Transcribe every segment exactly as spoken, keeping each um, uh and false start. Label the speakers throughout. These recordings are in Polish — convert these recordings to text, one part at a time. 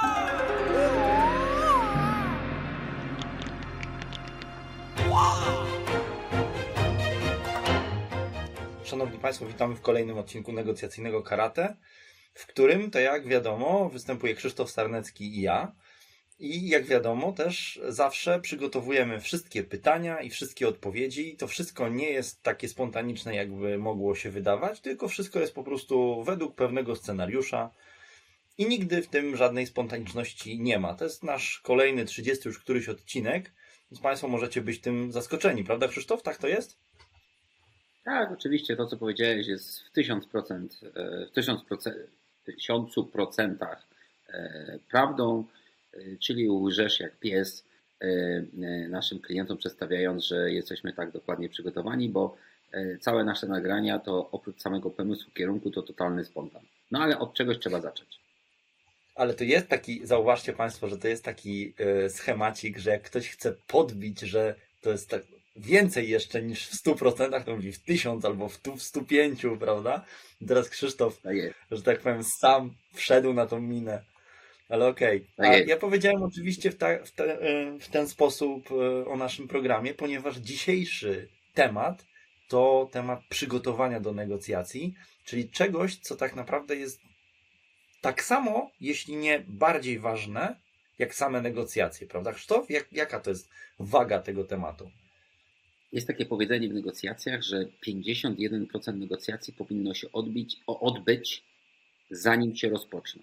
Speaker 1: Szanowni Państwo, witamy w kolejnym odcinku negocjacyjnego karate, w którym, to jak wiadomo, występuje Krzysztof Sarnecki i ja. I jak wiadomo, też zawsze przygotowujemy wszystkie pytania i wszystkie odpowiedzi. To wszystko nie jest takie spontaniczne, jakby mogło się wydawać, tylko wszystko jest po prostu według pewnego scenariusza i nigdy w tym żadnej spontaniczności nie ma. To jest nasz kolejny, trzydziesty już któryś odcinek, więc Państwo możecie być tym zaskoczeni, prawda Krzysztof? Tak to jest?
Speaker 2: Tak, oczywiście to, co powiedziałeś, jest w tysiąc procent, w tysiąc procent, tysiącu procentach prawdą, czyli łżesz jak pies naszym klientom, przedstawiając, że jesteśmy tak dokładnie przygotowani, bo całe nasze nagrania to oprócz samego pomysłu kierunku to totalny spontan. No ale od czegoś trzeba zacząć.
Speaker 1: Ale to jest taki, zauważcie Państwo, że to jest taki schemacik, że jak ktoś chce podbić, że to jest tak więcej jeszcze niż w stu procentach, to mówi w tysiąc albo w, tu, w stu pięciu, prawda? I teraz Krzysztof,
Speaker 2: tak
Speaker 1: że tak powiem, sam wszedł na tą minę. Ale okej. Okay.
Speaker 2: Tak
Speaker 1: ja powiedziałem oczywiście w, ta, w, te, w ten sposób o naszym programie, ponieważ dzisiejszy temat to temat przygotowania do negocjacji, czyli czegoś, co tak naprawdę jest tak samo, jeśli nie bardziej ważne, jak same negocjacje, prawda Krzysztof? Jak, jaka to jest waga tego tematu?
Speaker 2: Jest takie powiedzenie w negocjacjach, że pięćdziesiąt jeden procent negocjacji powinno się odbić, odbyć, zanim się rozpoczną.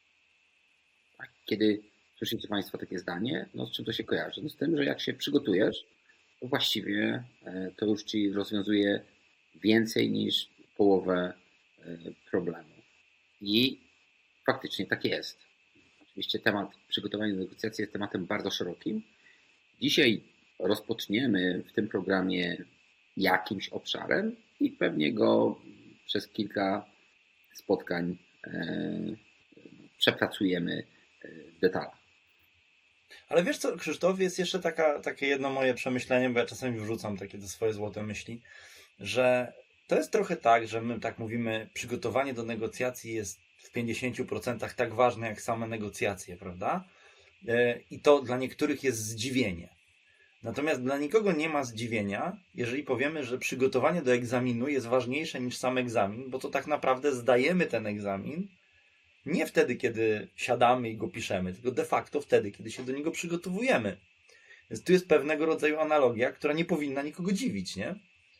Speaker 2: Kiedy słyszycie Państwo takie zdanie, no z czym to się kojarzy? No z tym, że jak się przygotujesz, to właściwie to już Ci rozwiązuje więcej niż połowę problemu. I faktycznie tak jest. Oczywiście temat przygotowania do negocjacji jest tematem bardzo szerokim. Dzisiaj rozpoczniemy w tym programie jakimś obszarem i pewnie go przez kilka spotkań przepracujemy w detalach.
Speaker 1: Ale wiesz co, Krzysztof, jest jeszcze taka, takie jedno moje przemyślenie, bo ja czasami wrzucam takie te swoje złote myśli, że to jest trochę tak, że my tak mówimy, przygotowanie do negocjacji jest w pięćdziesięciu procentach tak ważne jak same negocjacje, prawda? I to dla niektórych jest zdziwienie. Natomiast dla nikogo nie ma zdziwienia, jeżeli powiemy, że przygotowanie do egzaminu jest ważniejsze niż sam egzamin, bo to tak naprawdę zdajemy ten egzamin nie wtedy, kiedy siadamy i go piszemy, tylko de facto wtedy, kiedy się do niego przygotowujemy. Więc tu jest pewnego rodzaju analogia, która nie powinna nikogo dziwić, nie?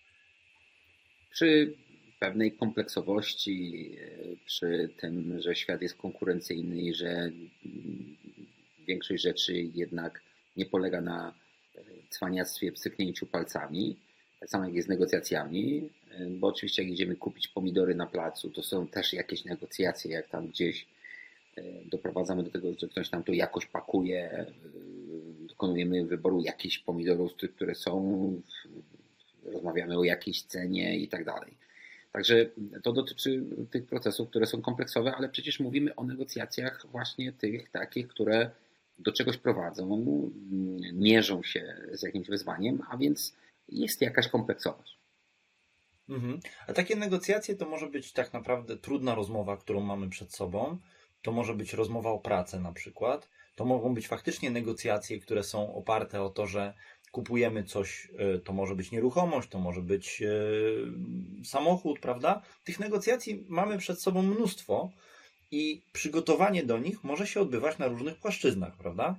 Speaker 2: Przy pewnej kompleksowości, przy tym, że świat jest konkurencyjny i że większość rzeczy jednak nie polega na cwaniactwie, psyknięciu palcami, tak samo jak jest z negocjacjami, bo oczywiście jak idziemy kupić pomidory na placu, to są też jakieś negocjacje, jak tam gdzieś doprowadzamy do tego, że ktoś nam to jakoś pakuje, dokonujemy wyboru jakichś pomidorów, które są, rozmawiamy o jakiejś cenie i tak dalej. Także to dotyczy tych procesów, które są kompleksowe, ale przecież mówimy o negocjacjach właśnie tych takich, które do czegoś prowadzą, mierzą się z jakimś wyzwaniem, a więc jest jakaś kompleksowość.
Speaker 1: Mhm. A takie negocjacje to może być tak naprawdę trudna rozmowa, którą mamy przed sobą. To może być rozmowa o pracę na przykład. To mogą być faktycznie negocjacje, które są oparte o to, że kupujemy coś, to może być nieruchomość, to może być samochód, prawda? Tych negocjacji mamy przed sobą mnóstwo i przygotowanie do nich może się odbywać na różnych płaszczyznach, prawda?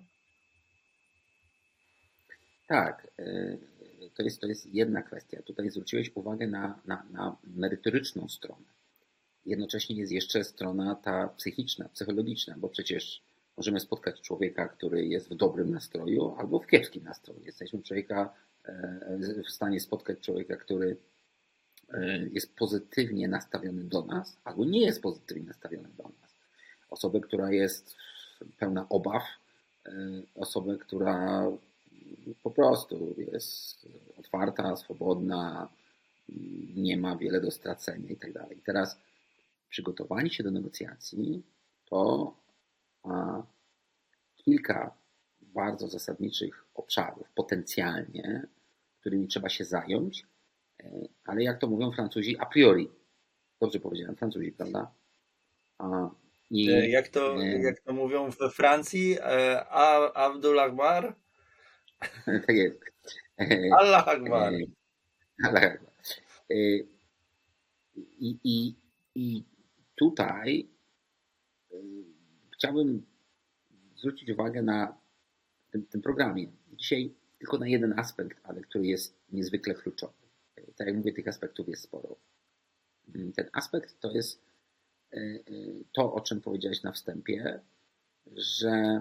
Speaker 2: Tak. To jest, to jest jedna kwestia. Tutaj zwróciłeś uwagę na, na, na merytoryczną stronę. Jednocześnie jest jeszcze strona ta psychiczna, psychologiczna, bo przecież możemy spotkać człowieka, który jest w dobrym nastroju albo w kiepskim nastroju. Jesteśmy człowieka w stanie spotkać człowieka, który jest pozytywnie nastawiony do nas albo nie jest pozytywnie nastawiony do nas. Osobę, która jest pełna obaw, osobę, która po prostu jest otwarta, swobodna, nie ma wiele do stracenia i tak dalej. Teraz przygotowanie się do negocjacji to a, kilka bardzo zasadniczych obszarów potencjalnie, którymi trzeba się zająć, ale jak to mówią Francuzi, a priori. Dobrze powiedziałem, Francuzi, prawda? A I,
Speaker 1: Jak to, jak to mówią we Francji? A, Abdul Akbar?
Speaker 2: Tak jest.
Speaker 1: Allah Akbar.
Speaker 2: Allah Akbar. I, i, I tutaj chciałbym zwrócić uwagę na tym, tym programie. Dzisiaj tylko na jeden aspekt, ale który jest niezwykle kluczowy. Tak jak mówię, tych aspektów jest sporo. Ten aspekt to jest to, o czym powiedziałeś na wstępie, że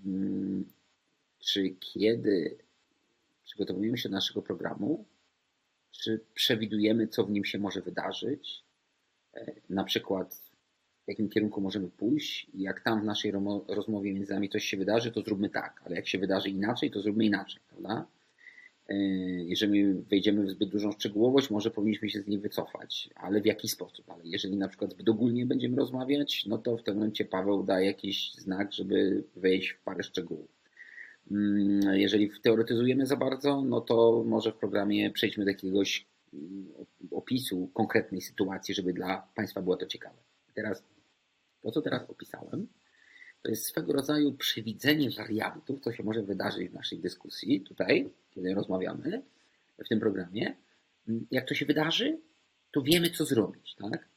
Speaker 2: czy kiedy przygotowujemy się do naszego programu, czy przewidujemy, co w nim się może wydarzyć, na przykład w jakim kierunku możemy pójść i jak tam w naszej rozmowie między nami coś się wydarzy, to zróbmy tak, ale jak się wydarzy inaczej, to zróbmy inaczej, prawda? Jeżeli wejdziemy w zbyt dużą szczegółowość, może powinniśmy się z niej wycofać, ale w jaki sposób? Ale jeżeli na przykład zbyt ogólnie będziemy rozmawiać, no to w tym momencie Paweł da jakiś znak, żeby wejść w parę szczegółów. Jeżeli teoretyzujemy za bardzo, no to może w programie przejdźmy do jakiegoś opisu konkretnej sytuacji, żeby dla Państwa było to ciekawe. Teraz to, co teraz opisałem, to jest swego rodzaju przewidzenie wariantów, co się może wydarzyć w naszej dyskusji tutaj, kiedy rozmawiamy w tym programie. Jak to się wydarzy, to wiemy, co zrobić, tak?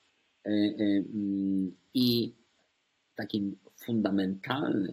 Speaker 2: I takim fundamentalnym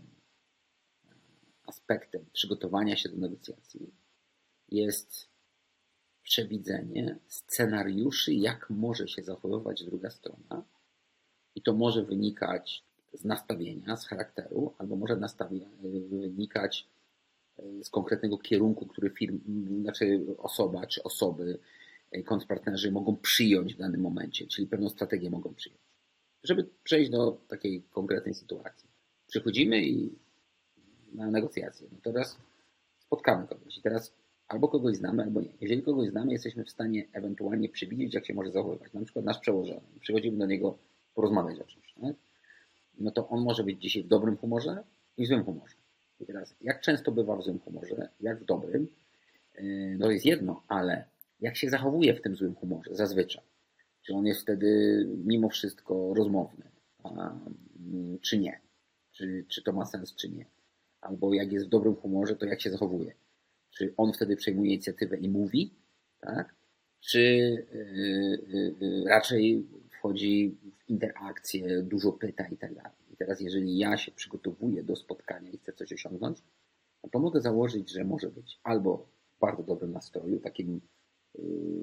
Speaker 2: aspektem przygotowania się do negocjacji jest przewidzenie scenariuszy, jak może się zachowywać druga strona. I to może wynikać z nastawienia, z charakteru, albo może wynikać z konkretnego kierunku, który firm, znaczy osoba czy osoby, kontrpartnerzy mogą przyjąć w danym momencie, czyli pewną strategię mogą przyjąć. Żeby przejść do takiej konkretnej sytuacji. Przychodzimy i na negocjacje. No teraz spotkamy kogoś i teraz albo kogoś znamy, albo nie. Jeżeli kogoś znamy, jesteśmy w stanie ewentualnie przewidzieć, jak się może zachowywać. Na przykład nasz przełożony. Przychodzimy do niego porozmawiać o czymś, tak? No to on może być dzisiaj w dobrym humorze i w złym humorze. I teraz, jak często bywa w złym humorze, jak w dobrym, no to jest jedno, ale jak się zachowuje w tym złym humorze zazwyczaj? Czy on jest wtedy mimo wszystko rozmowny, a, czy nie? Czy, czy to ma sens, czy nie? Albo jak jest w dobrym humorze, to jak się zachowuje? Czy on wtedy przejmuje inicjatywę i mówi, tak? Czy yy, yy, raczej wchodzi w interakcję, dużo pyta i tak dalej. I teraz jeżeli ja się przygotowuję do spotkania i chcę coś osiągnąć, no to mogę założyć, że może być albo w bardzo dobrym nastroju, takim yy,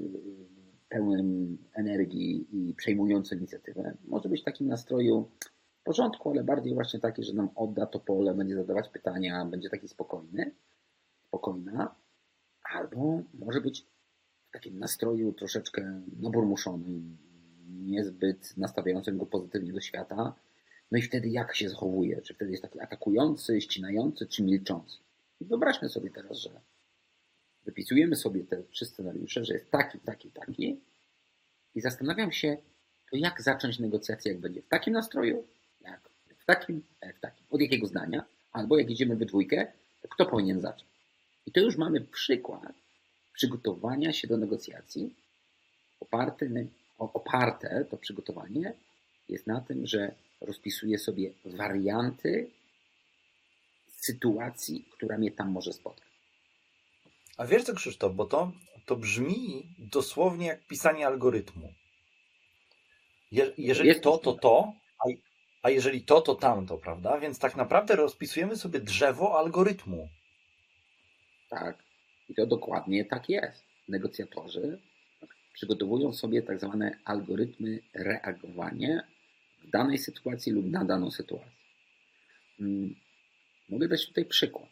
Speaker 2: pełnym energii i przejmującym inicjatywę. Może być w takim nastroju w porządku, ale bardziej właśnie taki, że nam odda to pole, będzie zadawać pytania, będzie taki spokojny, spokojna, albo może być w takim nastroju troszeczkę naburmuszonym, niezbyt nastawiającym go pozytywnie do świata. No i wtedy jak się zachowuje? Czy wtedy jest taki atakujący, ścinający, czy milczący? I wyobraźmy sobie teraz, że wypisujemy sobie te trzy scenariusze, że jest taki, taki, taki i zastanawiam się, to jak zacząć negocjacje, jak będzie w takim nastroju, jak w takim, jak w takim. Od jakiego zdania? Albo jak idziemy we dwójkę, to kto powinien zacząć? I to już mamy przykład przygotowania się do negocjacji oparty, oparte to przygotowanie jest na tym, że rozpisuję sobie warianty sytuacji, która mnie tam może spotkać.
Speaker 1: A wiesz co, Krzysztof, bo to, to brzmi dosłownie jak pisanie algorytmu. Je, jeżeli to, to to, a, a jeżeli to, to tamto, prawda? Więc tak naprawdę rozpisujemy sobie drzewo algorytmu.
Speaker 2: Tak. I to dokładnie tak jest. Negocjatorzy przygotowują sobie tak zwane algorytmy reagowania w danej sytuacji lub na daną sytuację. Mogę dać tutaj przykład.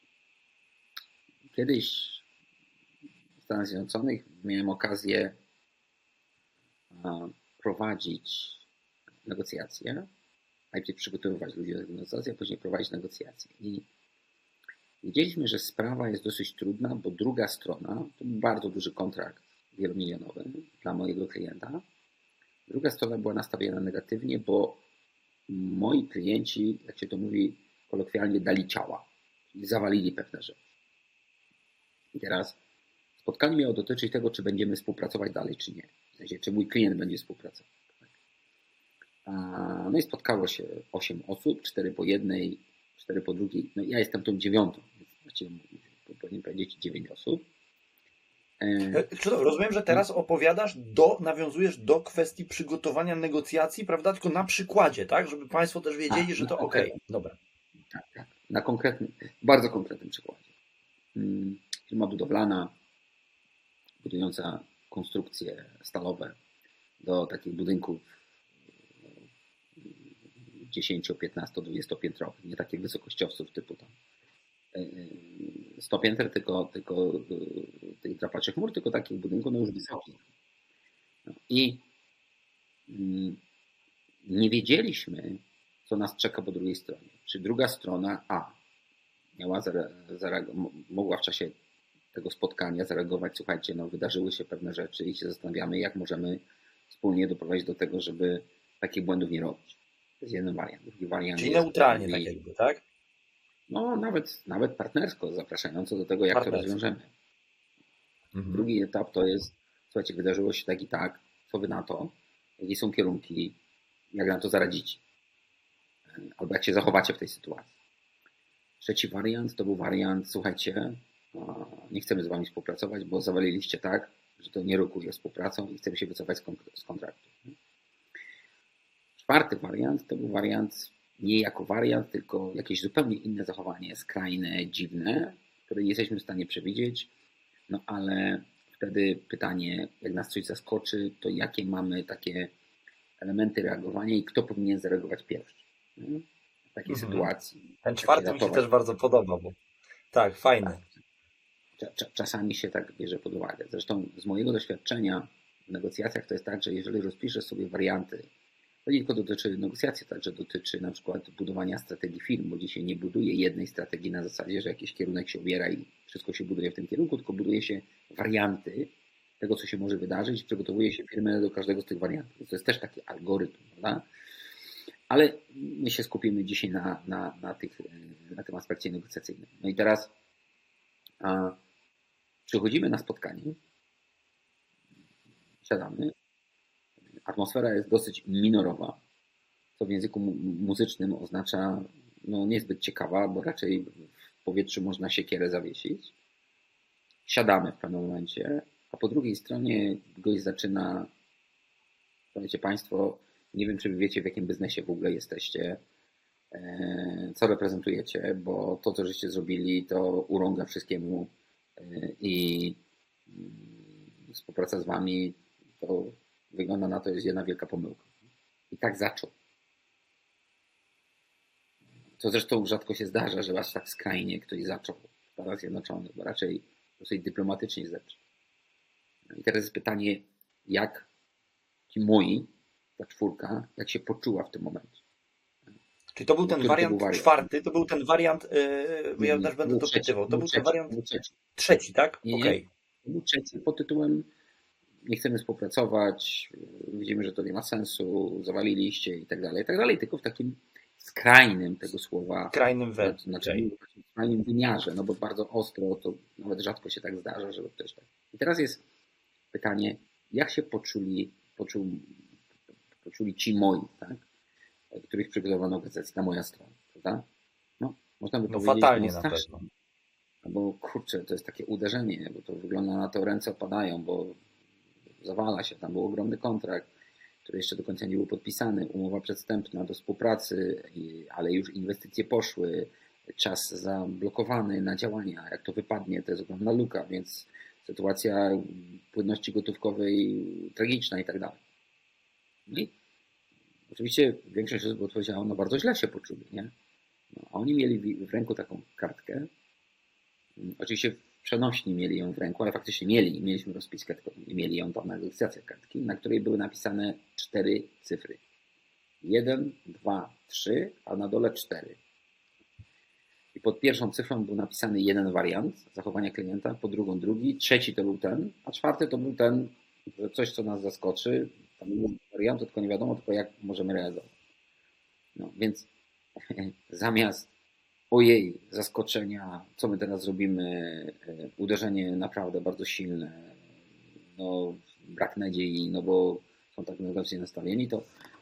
Speaker 2: Kiedyś w Stanach Zjednoczonych miałem okazję prowadzić negocjacje, najpierw przygotowywać ludzi do negocjacji, a później prowadzić negocjacje. I wiedzieliśmy, że sprawa jest dosyć trudna, bo druga strona, to był bardzo duży kontrakt wielomilionowy dla mojego klienta, druga strona była nastawiona negatywnie, bo moi klienci, jak się to mówi kolokwialnie, dali ciała, czyli zawalili pewne rzeczy. I teraz spotkanie miało dotyczyć tego, czy będziemy współpracować dalej, czy nie. W sensie, czy mój klient będzie współpracował. No i spotkało się osiem osób, cztery po jednej, cztery po drugiej. No ja jestem tą dziewiątą, więc właściwie powinien powiedzieć dziewięć osób.
Speaker 1: Krzysztof, rozumiem, że teraz opowiadasz, do, nawiązujesz do kwestii przygotowania negocjacji, prawda? Tylko na przykładzie, tak? Żeby Państwo też wiedzieli,
Speaker 2: tak,
Speaker 1: że to okej. Okay. Dobra.
Speaker 2: Tak, tak. Na konkretnym, bardzo konkretnym przykładzie. Firma budowlana, budująca konstrukcje stalowe do takich budynków dziesięcio, piętnasto, dwudziestopiętrowych, nie takich wysokościowców typu tam sto pięter, tylko, tylko tych drapaczy chmur, tylko takich budynków no już wysokich. No i nie wiedzieliśmy, co nas czeka po drugiej stronie. Czy druga strona A miała mogła w czasie tego spotkania zareagować, słuchajcie, no wydarzyły się pewne rzeczy i się zastanawiamy, jak możemy wspólnie doprowadzić do tego, żeby takich błędów nie robić. To jest jeden wariant. Drugi wariant
Speaker 1: Czyli
Speaker 2: jest
Speaker 1: neutralnie tak jakby, tak?
Speaker 2: No nawet, nawet partnersko, zapraszająco do tego, jak to rozwiążemy. Mhm. Drugi etap to jest, słuchajcie, wydarzyło się tak i tak, co wy na to, jakie są kierunki, jak na to zaradzicie, albo jak się zachowacie w tej sytuacji. Trzeci wariant to był wariant, słuchajcie, nie chcemy z wami współpracować, bo zawaliliście tak, że to nie rokuje współpracą i chcemy się wycofać z kontraktu. Czwarty wariant to był wariant nie jako wariant, tylko jakieś zupełnie inne zachowanie, skrajne, dziwne, które nie jesteśmy w stanie przewidzieć, no ale wtedy pytanie, jak nas coś zaskoczy, to jakie mamy takie elementy reagowania i kto powinien zareagować pierwszy w takiej mhm. sytuacji.
Speaker 1: Ten czwarty mi się też bardzo podoba, bo tak, fajny.
Speaker 2: Tak. Czasami się tak bierze pod uwagę. Zresztą z mojego doświadczenia w negocjacjach to jest tak, że jeżeli rozpiszesz sobie warianty, to nie tylko dotyczy negocjacji, także dotyczy na przykład budowania strategii firm, bo dzisiaj nie buduje jednej strategii na zasadzie, że jakiś kierunek się obiera i wszystko się buduje w tym kierunku, tylko buduje się warianty tego, co się może wydarzyć i przygotowuje się firmę do każdego z tych wariantów. To jest też taki algorytm, prawda? Ale my się skupimy dzisiaj na, na, na, tych, na tym aspekcie negocjacyjnym. No i teraz a, przychodzimy na spotkanie, siadamy, atmosfera jest dosyć minorowa, co w języku muzycznym oznacza no, niezbyt ciekawa, bo raczej w powietrzu można siekierę zawiesić. Siadamy w pewnym momencie, a po drugiej stronie gość zaczyna, powiecie Państwo, nie wiem, czy wy wiecie, w jakim biznesie w ogóle jesteście, co reprezentujecie, bo to, co żeście zrobili, to urąga wszystkiemu i współpraca z wami to wygląda na to, jest jedna wielka pomyłka. I tak zaczął. To zresztą rzadko się zdarza, że aż tak skrajnie ktoś zaczął w Stanach Zjednoczonych, bo raczej dosyć dyplomatycznie zaczął. I teraz jest pytanie, jak ci moi, ta czwórka, jak się poczuła w tym momencie.
Speaker 1: Czyli to był ten wariant, to był wariant czwarty, to był ten wariant, yy, ja też będę dopytywał, to był ten wariant trzeci, trzeci tak?
Speaker 2: Okej. Okay. To był trzeci pod tytułem nie chcemy współpracować, widzimy, że to nie ma sensu, zawaliliście i tak dalej, i tak dalej, tylko w takim skrajnym tego słowa,
Speaker 1: skrajnym, we,
Speaker 2: znaczy, okay. skrajnym wymiarze, no bo bardzo ostro, to nawet rzadko się tak zdarza, żeby ktoś tak. I teraz jest pytanie, jak się poczuli, poczuł, poczuli ci moi, tak? Których przygotowano gazetę na moją stronę, prawda? No, można by
Speaker 1: no
Speaker 2: powiedzieć,
Speaker 1: fatalnie
Speaker 2: no,
Speaker 1: na pewno.
Speaker 2: No bo kurczę, to jest takie uderzenie, bo to wygląda na to, ręce opadają, bo zawala się, tam był ogromny kontrakt, który jeszcze do końca nie był podpisany, umowa przedwstępna do współpracy, ale już inwestycje poszły, czas zablokowany na działania, jak to wypadnie, to jest ogromna luka, więc sytuacja płynności gotówkowej tragiczna i tak dalej. No i oczywiście większość osób odpowiedziała, no bardzo źle się poczuli, nie? No, a oni mieli w ręku taką kartkę, oczywiście w przenośni mieli ją w ręku, ale faktycznie mieli, mieliśmy rozpiskę, tylko nie mieli ją tam na negocjacjach kartki, na której były napisane cztery cyfry. Jeden, dwa, trzy, a na dole cztery. I pod pierwszą cyfrą był napisany jeden wariant zachowania klienta, pod drugą drugi, trzeci to był ten, a czwarty to był ten, że coś, co nas zaskoczy, tam był wariant, tylko nie wiadomo tylko jak możemy reagować. No więc zamiast ojej, zaskoczenia, co my teraz zrobimy, uderzenie naprawdę bardzo silne, no brak nadziei, no bo są tak negatywnie nastawieni, to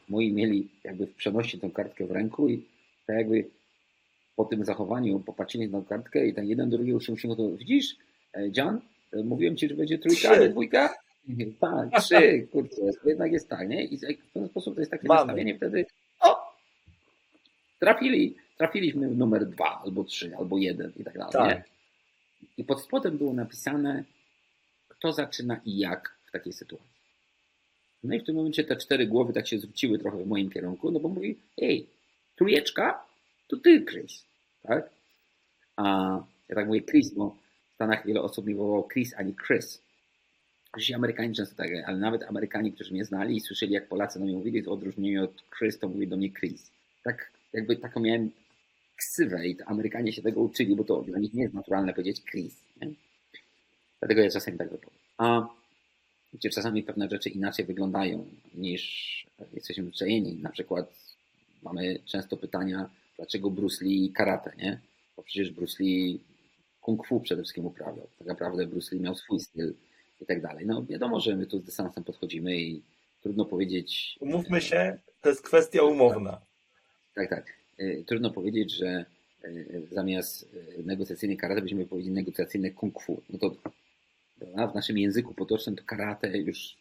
Speaker 2: moi mieli jakby w przenośni tą kartkę w ręku i tak jakby po tym zachowaniu popatrzyli na tą kartkę i ten jeden do drugiego się uśmiechnął. Widzisz, John, mówiłem ci, że będzie trójka, a nie dwójka? Tak, trzy, kurczę, to jednak jest tak, nie? I w ten sposób to jest takie
Speaker 1: Mamy.
Speaker 2: nastawienie wtedy, o, trafili, trafiliśmy w numer dwa, albo trzy, albo jeden i tak dalej,
Speaker 1: tak.
Speaker 2: nie? I pod spodem było napisane, kto zaczyna i jak w takiej sytuacji. No i w tym momencie te cztery głowy tak się zwróciły trochę w moim kierunku, no bo mówi, ej, trójeczka, to ty, Chris, tak? A ja tak mówię Chris, bo w Stanach wiele osób mi wołało Chris, a nie Chris. Oczywiście Amerykanie często tak, ale nawet Amerykanie, którzy mnie znali i słyszeli, jak Polacy do mnie mówili, to w odróżnieniu od Chris, to mówi do mnie Chris. Tak jakby taką miałem ksywę i to Amerykanie się tego uczyli, bo to dla nich nie jest naturalne powiedzieć Chris. Nie? Dlatego ja czasami tak wypowiem. A gdzie czasami pewne rzeczy inaczej wyglądają niż jesteśmy przyzwyczajeni. Na przykład mamy często pytania, dlaczego Bruce Lee karate, nie? Bo przecież Bruce Lee kung fu przede wszystkim uprawiał. Tak naprawdę Bruce Lee miał swój styl i tak dalej. No wiadomo, że my tu z dystansem podchodzimy i trudno powiedzieć...
Speaker 1: Umówmy się, to jest kwestia umowna.
Speaker 2: Tak, tak. Trudno powiedzieć, że zamiast negocjacyjnej karate byśmy powiedzieli negocjacyjne kung fu. No to w naszym języku potocznym to karate już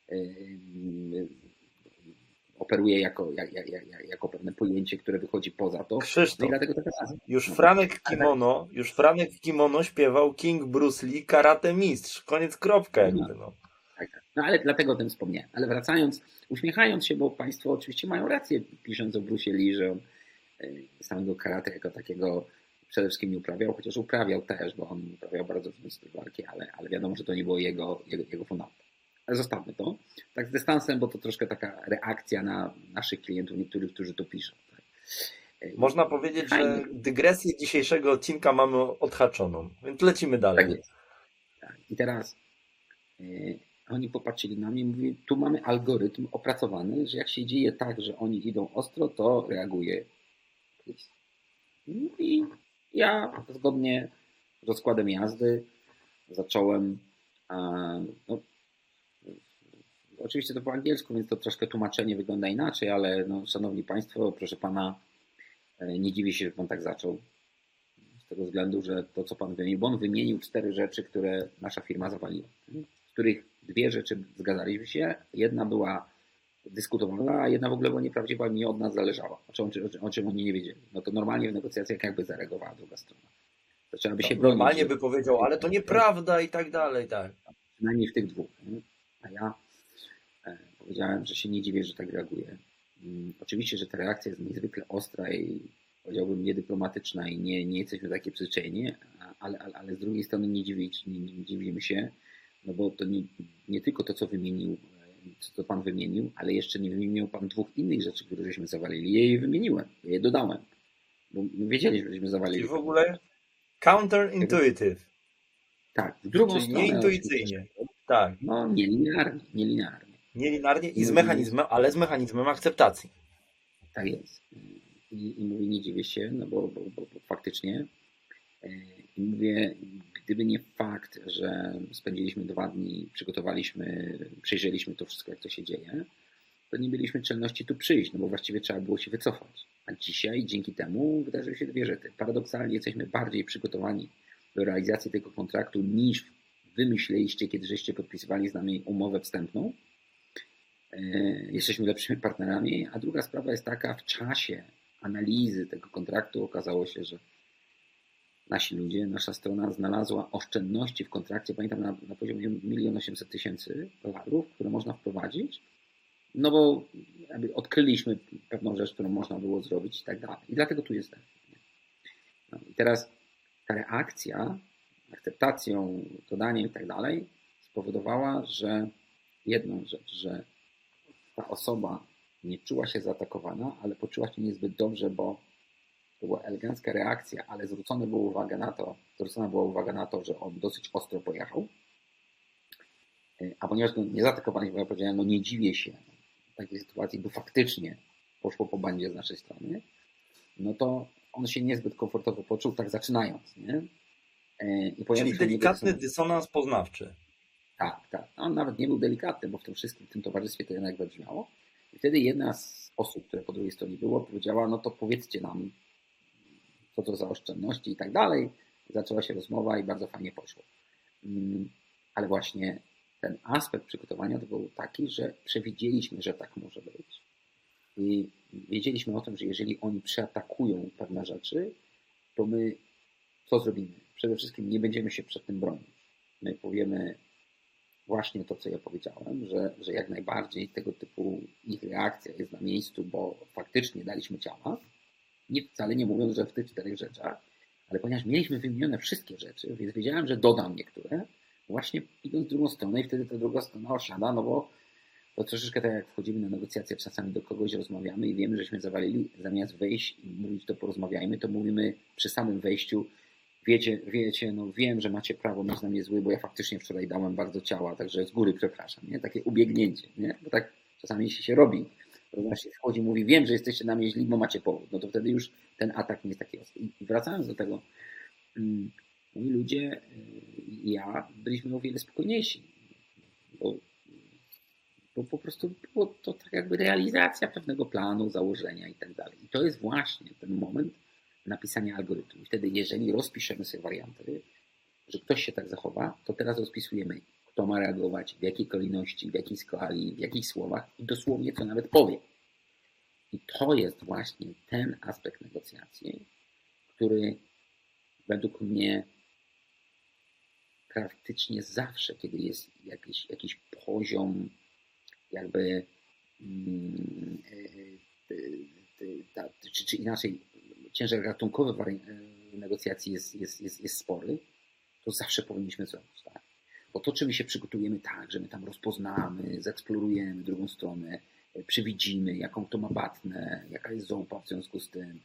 Speaker 2: operuje jako, jak, jak, jak, jako pewne pojęcie, które wychodzi poza to.
Speaker 1: Krzysztof,
Speaker 2: no i dlatego tak
Speaker 1: już Franek Kimono, już Franek Kimono śpiewał King Bruce Lee, karate mistrz. Koniec, kropka jakby. No.
Speaker 2: Tak, tak. No ale dlatego o tym wspomniałem. Ale wracając, uśmiechając się, bo Państwo oczywiście mają rację, pisząc o Bruce Lee, że on samego karate jako takiego przede wszystkim nie uprawiał, chociaż uprawiał też, bo on uprawiał bardzo różne styl walki, ale, ale wiadomo, że to nie było jego, jego, jego fundamentem. Ale zostawmy to. Tak z dystansem, bo to troszkę taka reakcja na naszych klientów, niektórych, którzy to piszą. Tak.
Speaker 1: Można powiedzieć, że dygresję dzisiejszego odcinka mamy odhaczoną, więc lecimy dalej.
Speaker 2: Tak jest. Tak. I teraz yy, oni popatrzyli na mnie i mówili, tu mamy algorytm opracowany, że jak się dzieje tak, że oni idą ostro, to reaguje Chris. No i ja zgodnie z rozkładem jazdy zacząłem no, oczywiście to po angielsku, więc to troszkę tłumaczenie wygląda inaczej, ale no, szanowni Państwo, proszę Pana, nie dziwię się, że Pan tak zaczął. Z tego względu, że to, co Pan wymienił, bo on wymienił cztery rzeczy, które nasza firma zawaliła. Z których dwie rzeczy zgadzaliśmy się. Jedna była dyskutowana, a jedna w ogóle była nieprawdziwa i nie od nas zależała. O czym, o, o czym oni nie wiedzieli. No to normalnie w negocjacjach jakby zareagowała druga strona. Zaczęłaby by się
Speaker 1: no,
Speaker 2: bronić.
Speaker 1: Normalnie by powiedział, ale to nieprawda i tak dalej, tak.
Speaker 2: Przynajmniej w tych dwóch. Nie? A ja e, powiedziałem, że się nie dziwię, że tak reaguje. Hmm, oczywiście, że ta reakcja jest niezwykle ostra i powiedziałbym niedyplomatyczna i nie, nie jesteśmy takie przyzwyczajeni, ale, ale, ale z drugiej strony nie, dziwi, nie, nie dziwimy się, no bo to nie, nie tylko to, co wymienił, co Pan wymienił, ale jeszcze nie wymienił Pan dwóch innych rzeczy, które żeśmy zawalili. Ja je wymieniłem, ja je dodałem, bo wiedzieliśmy, żeśmy zawalili.
Speaker 1: I w ogóle counterintuitive.
Speaker 2: Tak, w drugą
Speaker 1: Czyli
Speaker 2: stronę.
Speaker 1: nieintuicyjnie. Tak.
Speaker 2: No, nielinearnie, nielinearnie.
Speaker 1: Nielinearnie i z mechanizmem, ale z mechanizmem akceptacji.
Speaker 2: Tak jest. I, i mówię, nie dziwię się, no bo, bo, bo, bo faktycznie i mówię, gdyby nie fakt, że spędziliśmy dwa dni, przygotowaliśmy, przejrzeliśmy to wszystko, jak to się dzieje, to nie mieliśmy czelności tu przyjść, no bo właściwie trzeba było się wycofać. A dzisiaj dzięki temu wydarzyły się dwie rzeczy. Paradoksalnie jesteśmy bardziej przygotowani do realizacji tego kontraktu niż wy myśleliście, kiedy żeście podpisywali z nami umowę wstępną. Jesteśmy lepszymi partnerami. A druga sprawa jest taka, w czasie analizy tego kontraktu okazało się, że nasi ludzie, nasza strona znalazła oszczędności w kontrakcie, pamiętam, na, na poziomie milion osiemset tysięcy dolarów, które można wprowadzić, no bo jakby odkryliśmy pewną rzecz, którą można było zrobić i tak dalej. I dlatego tu jestem. No i teraz ta reakcja, akceptacją, dodaniem i tak dalej spowodowała, że jedną rzecz, że ta osoba nie czuła się zaatakowana, ale poczuła się niezbyt dobrze, bo to była elegancka reakcja, ale zwrócona była uwaga na to, zwrócona była uwaga na to, że on dosyć ostro pojechał. A ponieważ go nie zaatakowali, bo ja powiedziałem, no nie dziwię się w takiej sytuacji, bo faktycznie poszło po bandzie z naszej strony, no to on się niezbyt komfortowo poczuł, tak zaczynając, nie?
Speaker 1: I Czyli delikatny dysonans. dysonans poznawczy.
Speaker 2: Tak, tak. On nawet nie był delikatny, bo w tym wszystkim, w tym towarzystwie to jednak wybrzmiało. I wtedy jedna z osób, które po drugiej stronie było, powiedziała, no to powiedzcie nam, co to za oszczędności i tak dalej. Zaczęła się rozmowa i bardzo fajnie poszło. Ale właśnie ten aspekt przygotowania to był taki, że przewidzieliśmy, że tak może być. I wiedzieliśmy o tym, że jeżeli oni przeatakują pewne rzeczy, to my co zrobimy? Przede wszystkim nie będziemy się przed tym bronić. My powiemy właśnie to, co ja powiedziałem, że, że jak najbardziej tego typu ich reakcja jest na miejscu, bo faktycznie daliśmy ciała. Nie, wcale nie mówiąc, że w tych czterech rzeczach, ale ponieważ mieliśmy wymienione wszystkie rzeczy, więc wiedziałem, że dodam niektóre, właśnie idąc w drugą stronę i wtedy ta druga strona osiada, no bo to troszeczkę tak jak wchodzimy na negocjacje, czasami do kogoś rozmawiamy i wiemy, żeśmy zawalili, zamiast wejść i mówić to porozmawiajmy, to mówimy przy samym wejściu, wiecie, wiecie, no wiem, że macie prawo mieć na mnie zły, bo ja faktycznie wczoraj dałem bardzo ciała, także z góry przepraszam, nie? Takie ubiegnięcie, nie? Bo tak czasami się robi. To się wchodzi i mówi, wiem, że jesteście na mnie źli, bo macie powód. No to wtedy już ten atak nie jest taki ostry. I wracając do tego, moi ludzie i ja byliśmy o wiele spokojniejsi, bo, bo po prostu było to tak jakby realizacja pewnego planu, założenia i tak dalej. I to jest właśnie ten moment napisania algorytmu. I wtedy, jeżeli rozpiszemy sobie warianty, że ktoś się tak zachowa, to teraz rozpisujemy, kto ma reagować, w jakiej kolejności, w jakiej skali, w jakich słowach i dosłownie co nawet powie. I to jest właśnie ten aspekt negocjacji, który według mnie praktycznie zawsze, kiedy jest jakiś, jakiś poziom jakby mm, ta, czy, czy inaczej ciężar gatunkowy negocjacji jest, jest, jest, jest spory, to zawsze powinniśmy zrobić tak. Bo to, czy my się przygotujemy tak, że my tam rozpoznamy, zeksplorujemy drugą stronę, przewidzimy, jaką to ma batnę, jaka jest zołpa w związku z tym,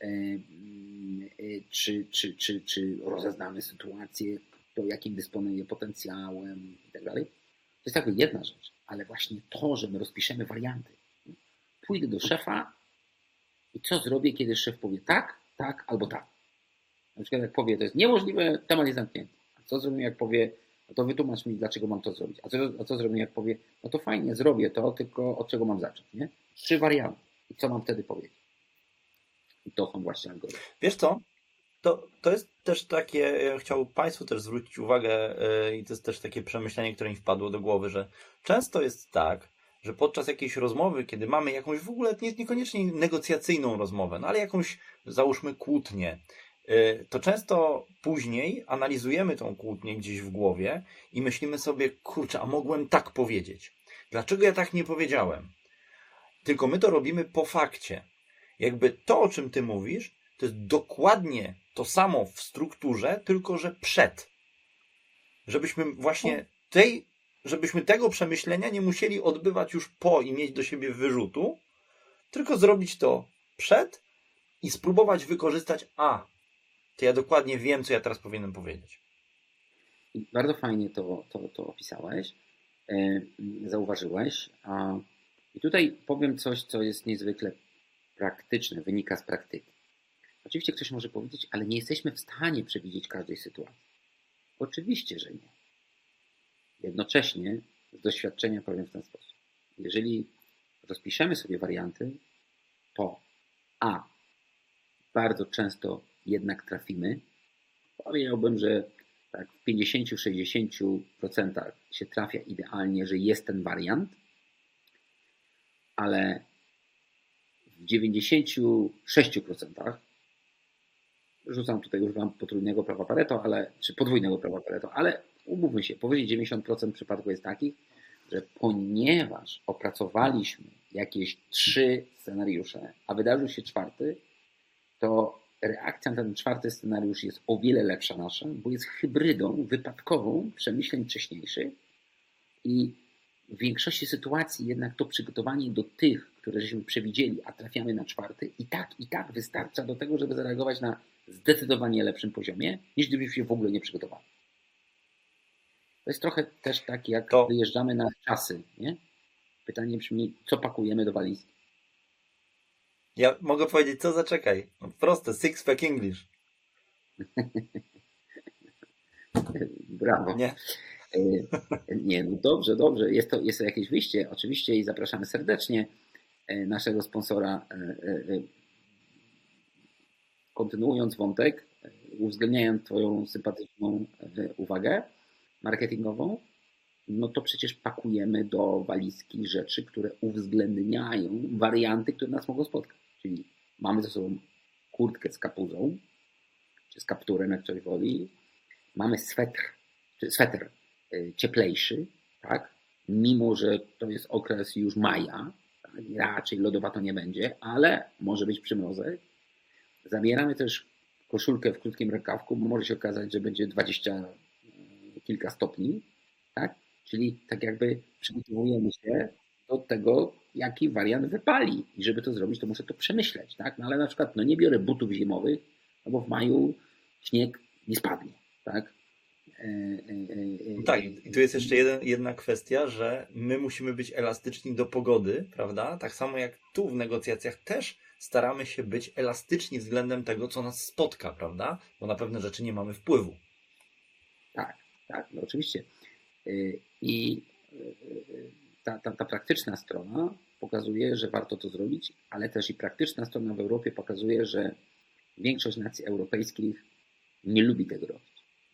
Speaker 2: czy, czy, czy, czy rozeznamy sytuację, to jakim dysponuje potencjałem i tak dalej. To jest jakby jedna rzecz, ale właśnie to, że my rozpiszemy warianty. Pójdę do szefa i co zrobię, kiedy szef powie tak, tak albo tak. Na przykład jak powie, to jest niemożliwe, temat jest zamknięty. A co zrobimy, jak powie, no to wytłumacz mi, dlaczego mam to zrobić. A co, a co zrobimy, jak powie, no to fajnie, zrobię to, tylko od czego mam zacząć, nie? Trzy warianty. I co mam wtedy powiedzieć? I to są właśnie algorytmy.
Speaker 1: Wiesz co? To, to jest też takie, ja chciałbym Państwu też zwrócić uwagę yy, i to jest też takie przemyślenie, które mi wpadło do głowy, że często jest tak, że podczas jakiejś rozmowy, kiedy mamy jakąś w ogóle nie, niekoniecznie negocjacyjną rozmowę, no ale jakąś, załóżmy, kłótnię, yy, to często później analizujemy tą kłótnię gdzieś w głowie i myślimy sobie, kurczę, a mogłem tak powiedzieć. Dlaczego ja tak nie powiedziałem? Tylko my to robimy po fakcie. Jakby to, o czym ty mówisz, to jest dokładnie to samo w strukturze, tylko że przed. Żebyśmy właśnie tej, żebyśmy tego przemyślenia nie musieli odbywać już po i mieć do siebie wyrzutu, tylko zrobić to przed i spróbować wykorzystać, a, to ja dokładnie wiem, co ja teraz powinienem powiedzieć.
Speaker 2: I bardzo fajnie to, to, to opisałeś, zauważyłeś. I tutaj powiem coś, co jest niezwykle praktyczne, wynika z praktyki. Oczywiście ktoś może powiedzieć, ale nie jesteśmy w stanie przewidzieć każdej sytuacji. Oczywiście, że nie. Jednocześnie z doświadczenia powiem w ten sposób. Jeżeli rozpiszemy sobie warianty, to a. bardzo często jednak trafimy. Powiedziałbym, że tak w pięćdziesiąt do sześćdziesięciu procent się trafia idealnie, że jest ten wariant, ale w dziewięćdziesięciu sześciu procentach rzucam tutaj, używam potrójnego prawa Pareto, ale, czy podwójnego prawa Pareto, ale umówmy się, powyżej dziewięćdziesiąt procent przypadków jest takich, że ponieważ opracowaliśmy jakieś trzy scenariusze, a wydarzył się czwarty, to reakcja na ten czwarty scenariusz jest o wiele lepsza nasza, bo jest hybrydą wypadkową przemyśleń wcześniejszych i w większości sytuacji jednak to przygotowanie do tych, które żeśmy przewidzieli, a trafiamy na czwarty, i tak, i tak wystarcza do tego, żeby zareagować na zdecydowanie lepszym poziomie, niż gdybyśmy się w ogóle nie przygotowali. To jest trochę też tak, jak to... wyjeżdżamy na czasy, nie? Pytanie brzmi, co pakujemy do walizki?
Speaker 1: Ja mogę powiedzieć, co zaczekaj. No proste, six pack English.
Speaker 2: Brawo.
Speaker 1: Nie?
Speaker 2: Nie, no dobrze, dobrze. Jest to, jest to jakieś wyjście, oczywiście, i zapraszamy serdecznie. naszego sponsora, kontynuując wątek, uwzględniając Twoją sympatyczną uwagę marketingową, no to przecież pakujemy do walizki rzeczy, które uwzględniają warianty, które nas mogą spotkać. Czyli mamy ze sobą kurtkę z kapuzą, czy z kapturem, jak ktoś woli. Mamy swetr, czy sweter cieplejszy, tak? Mimo że to jest okres już maja, tak? Raczej lodowato nie będzie, ale może być przymrozek. Zabieramy też koszulkę w krótkim rękawku, bo może się okazać, że będzie dwadzieścia kilka stopni, tak? Czyli tak jakby przygotowujemy się do tego, jaki wariant wypali. I żeby to zrobić, to muszę to przemyśleć, tak? No ale na przykład no nie biorę butów zimowych, no bo w maju śnieg nie spadnie, tak?
Speaker 1: Tak, i tu jest jeszcze jeden, jedna kwestia, że my musimy być elastyczni do pogody, prawda? Tak samo jak tu w negocjacjach też staramy się być elastyczni względem tego, co nas spotka, prawda? Bo na pewne rzeczy nie mamy wpływu.
Speaker 2: Tak, tak, no oczywiście. I ta, ta, ta praktyczna strona pokazuje, że warto to zrobić, ale też i praktyczna strona w Europie pokazuje, że większość nacji europejskich nie lubi tego robić.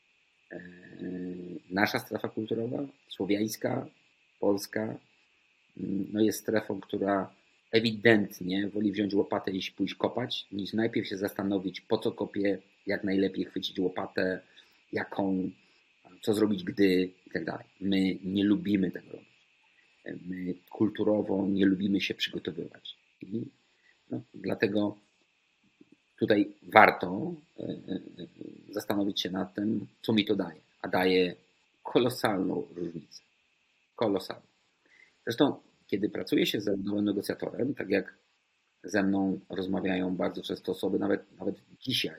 Speaker 2: Nasza strefa kulturowa, słowiańska, polska, no jest strefą, która ewidentnie woli wziąć łopatę i pójść kopać, niż najpierw się zastanowić, po co kopię, jak najlepiej chwycić łopatę, jaką, co zrobić gdy i tak dalej. My nie lubimy tego robić. My kulturowo nie lubimy się przygotowywać. I no, dlatego tutaj warto zastanowić się nad tym, co mi to daje. A daje kolosalną różnicę. Kolosalną. Zresztą, kiedy pracuje się z zawodowym negocjatorem, tak jak ze mną rozmawiają bardzo często osoby, nawet, nawet dzisiaj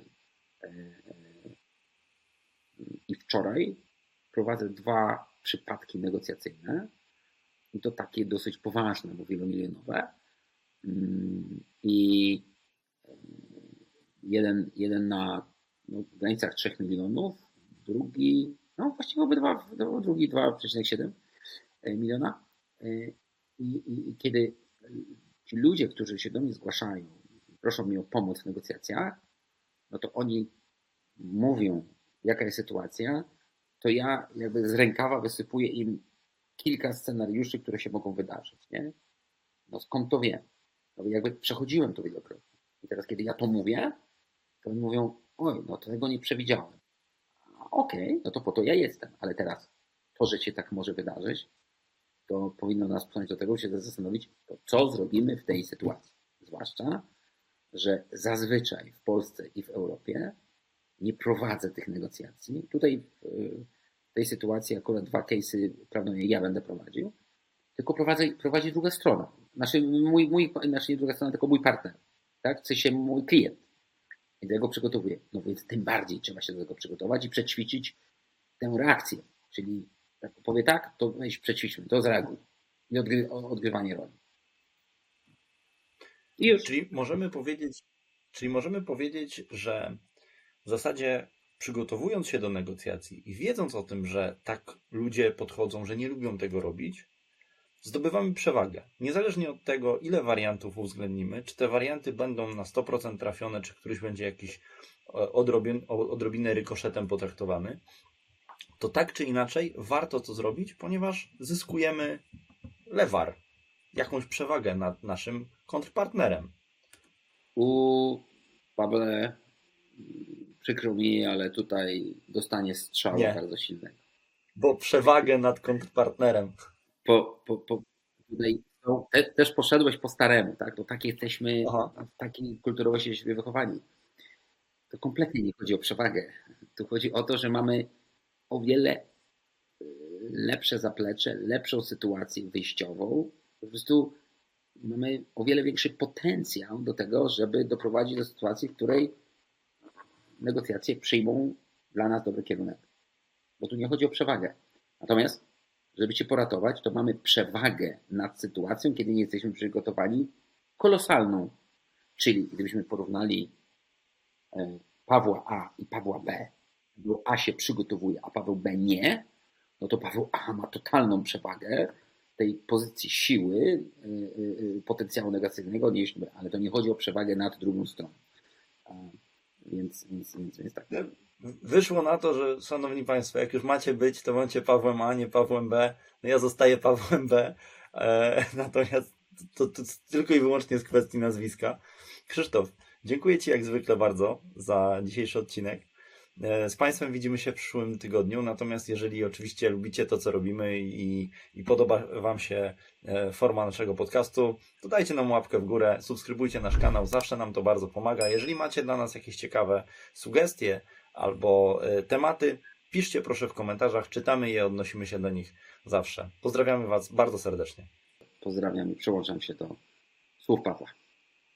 Speaker 2: i wczoraj, prowadzę dwa przypadki negocjacyjne i to takie dosyć poważne, bo wielomilionowe. I jeden, jeden na no, w granicach trzech milionów, drugi, no właściwie obydwa, drugi dwa przecinek siedem miliona. I, i, I kiedy ci ludzie, którzy się do mnie zgłaszają, proszą mnie o pomoc w negocjacjach, no to oni mówią, jaka jest sytuacja, to ja jakby z rękawa wysypuję im kilka scenariuszy, które się mogą wydarzyć. Nie? No skąd to wiem? No jakby przechodziłem to wielokrotnie. I teraz, kiedy ja to mówię, to oni mówią, oj, no to tego nie przewidziałem. Okej, okay, no to po to ja jestem, ale teraz to, że się tak może wydarzyć, to powinno nas pchnąć do tego, żeby się zastanowić, to co zrobimy w tej sytuacji. Zwłaszcza, że zazwyczaj w Polsce i w Europie nie prowadzę tych negocjacji. Tutaj w tej sytuacji akurat dwa case'y prawdopodobnie ja będę prowadził, tylko prowadzę, prowadzi druga strona. Znaczy, mój, mój, znaczy nie druga strona, tylko mój partner. Tak? W sensie mój klient. I do tego przygotowuję. No więc tym bardziej trzeba się do tego przygotować i przećwiczyć tę reakcję. Czyli tak powie tak, to weź przećwiczmy, to zareaguj. I odgry, odgrywanie roli.
Speaker 1: I już. Czyli możemy powiedzieć, czyli możemy powiedzieć, że w zasadzie przygotowując się do negocjacji i wiedząc o tym, że tak ludzie podchodzą, że nie lubią tego robić, zdobywamy przewagę. Niezależnie od tego, ile wariantów uwzględnimy, czy te warianty będą na sto procent trafione, czy któryś będzie jakiś odrobin, odrobinę rykoszetem potraktowany, to tak czy inaczej warto to zrobić, ponieważ zyskujemy lewar, jakąś przewagę nad naszym kontrpartnerem.
Speaker 2: U Pawle, przykro mi, ale tutaj dostanie strzału Nie. bardzo silnego.
Speaker 1: Bo przewagę nad kontrpartnerem.
Speaker 2: Po, po, po, tutaj no, te, też poszedłeś po staremu, tak? Bo tak jesteśmy, Aha. w takiej kulturowości jesteśmy wychowani. To kompletnie nie chodzi o przewagę. Tu chodzi o to, że mamy o wiele lepsze zaplecze, lepszą sytuację wyjściową. Po prostu mamy o wiele większy potencjał do tego, żeby doprowadzić do sytuacji, w której negocjacje przyjmą dla nas dobry kierunek. Bo tu nie chodzi o przewagę. Natomiast, żeby cię poratować, to mamy przewagę nad sytuacją, kiedy nie jesteśmy przygotowani, kolosalną. Czyli gdybyśmy porównali Pawła A i Pawła B, Paweł A się przygotowuje, a Paweł B nie, no to Paweł A ma totalną przewagę, tej pozycji siły potencjału negacyjnego odnieśliśmy, ale to nie chodzi o przewagę nad drugą stroną. Więc, więc, więc, więc tak.
Speaker 1: Wyszło na to, że szanowni Państwo, jak już macie być, to bądźcie Pawłem A, nie Pawłem B. No ja zostaję Pawłem B. E, natomiast to, to tylko i wyłącznie z kwestii nazwiska. Krzysztof, dziękuję Ci jak zwykle bardzo za dzisiejszy odcinek. Z Państwem widzimy się w przyszłym tygodniu, natomiast jeżeli oczywiście lubicie to, co robimy i, i podoba Wam się forma naszego podcastu, to dajcie nam łapkę w górę, subskrybujcie nasz kanał, zawsze nam to bardzo pomaga. Jeżeli macie dla nas jakieś ciekawe sugestie albo tematy, piszcie proszę w komentarzach, czytamy je, odnosimy się do nich zawsze. Pozdrawiamy Was bardzo serdecznie.
Speaker 2: Pozdrawiam i przyłączam się do słów Pawła.